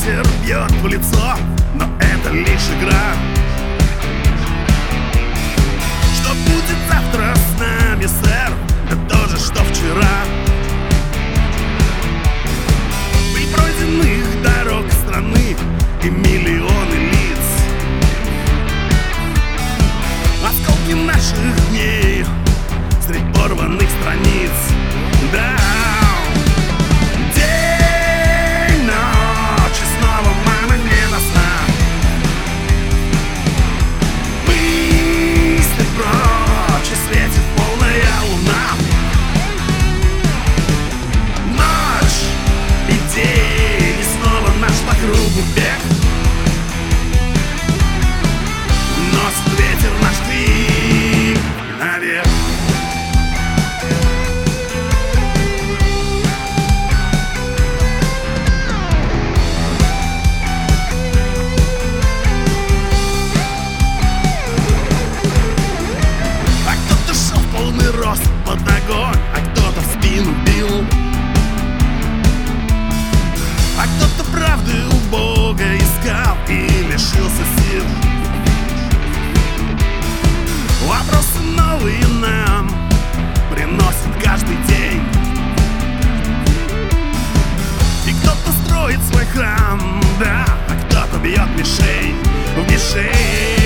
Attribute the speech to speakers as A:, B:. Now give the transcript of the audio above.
A: ветер бьет в лицо, но это лишь игра. Что будет завтра с нами, сэр? Да то же, что вчера. Пыль пройденных дорог страны и миллионы лиц, осколки наших дней средь порванных страниц. Да. День, ночь, и снова мама не до сна. Мысли прочь, и светит полная луна. Ночь и день, и снова наш по кругу бег. Носит ветер наш крик навек. Рост под огонь, а кто-то в спину бил, а кто-то правды у Бога искал и лишился сил. Вопросы новые нам приносит каждый день, и кто-то строит свой храм, да, а кто-то бьет мишень в мишень.